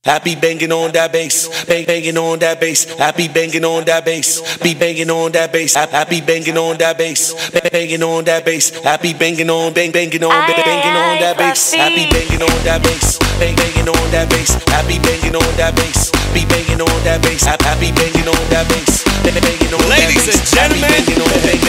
I be banging on that bass, banging on that bass. I be banging on that bass, be banging on that bass. I be banging on that bass, banging on that bass. I be banging on, banging on that bass. I be banging on that bass, banging on that bass. I be banging on that bass, be banging on that bass. I be banging on that bass, banging on that bass. Ladies and gentlemen, banging on that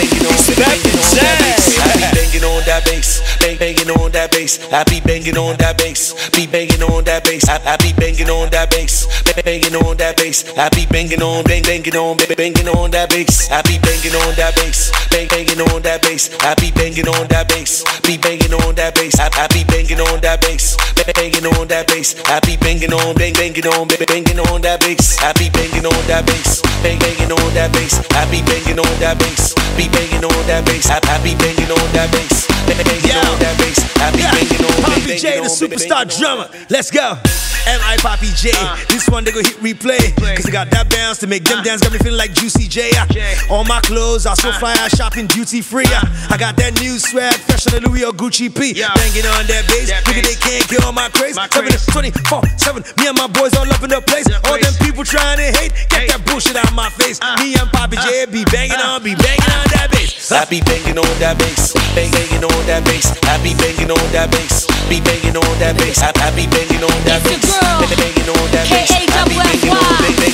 bass. I be banging on that bass, banging on that bass. I be banging on that bass, be banging on that bass. I be banging on that bass, banging on that bass. I be banging on, banging on that bass. I be banging on that bass, banging on that bass. I be banging on that bass, be banging on that bass. I be banging on that bass, banging on that bass. I be banging on, banging on that bass. I be banging on that bass, banging on that bass. I be banging on that bass, be banging on that bass. I be banging on that bass, banging on that bass. I be banging on, Poppy J, the superstar drummer. Let's go. M.I. Poppy J. This one they go hit replay, cause I got that bounce to make them dance. Got me feeling like Juicy J. All my clothes are so fly, I shopping duty free. I got that new swag, fresh on the Louis or Gucci P. Banging on that bass, nigga they can't kill my craze. 7-24-7, me and my boys all up in the place. All them people trying to hate, get that bullshit out of my face. Me and Poppy J be banging on that bass. I be banging on that bass, banging on that bass. I be banging on that bass, be banging on that bass. I be banging on that bass, banging on that bass. I be banging on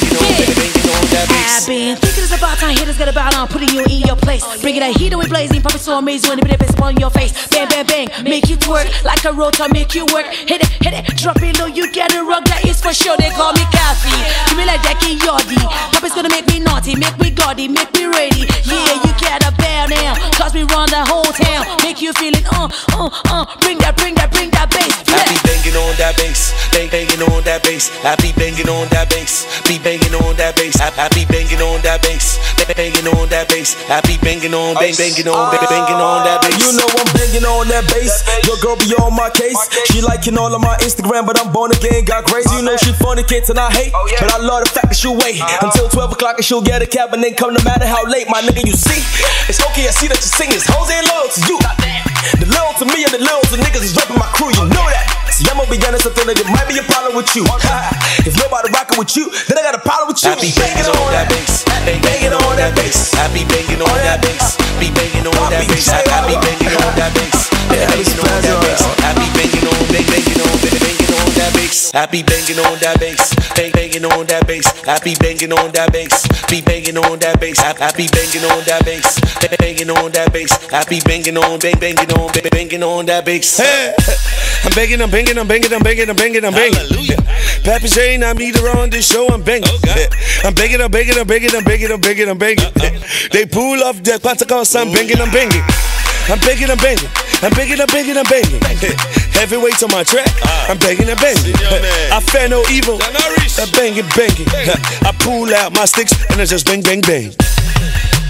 that bass. I've been thinking it's about time hitters get about on putting you in your place. Bringing that heat away blazing, popping so amazing when the bit of on your face. Bang, bang, bang, make you twerk like a rotor, make you work. Hit it, drop it low, you get a rock, that is for sure. They call me Kathy, give me like Jackie Yardy. Papa's gonna make me naughty, make me gaudy, make me ready. Yeah, you gotta bow down, cause we run the whole town. Make you feel it, bring that bass. I be banging on that bass, banging on that bass. I be banging on that bass, be banging on that bass. I be banging on that bass, banging on that bass. I be banging on, banging on that bass. You know I'm banging on that bass. Your girl be on my case. She liking all of my Instagram, but I'm born again, got crazy. You know she funny kids and I hate, but I love the fact that she'll wait until 12 o'clock and she'll get a cab and then come no matter how late. My nigga, you see, it's okay. I see that you sing this. Hoes ain't loyal to you. The loyal to me and the loyal to niggas is repping my crew. You know that. See, I'm gonna be honest, I feel like it might be a problem with you. If nobody rockin' with you, then I got a problem with you. I be banging on that bass, banging on that bass. I be banging on that bass, be banging on that bass. I be banging on that bass, banging on that bass. I be banging on that bass. I be banging on that bass, banging on that bass. I be banging on that bass, be banging on that bass. I be banging on that bass, banging on that bass. I be banging on, banging on that bass. Hey, I'm banging. Hallelujah. Pappy J, not me to run this show, I'm banging. Okay. I'm banging. They pull off that particle, I'm banging. I'm banging. Heavyweight on my track, I'm banging. I fear no evil, I'm banging. I pull out my sticks and I just bang.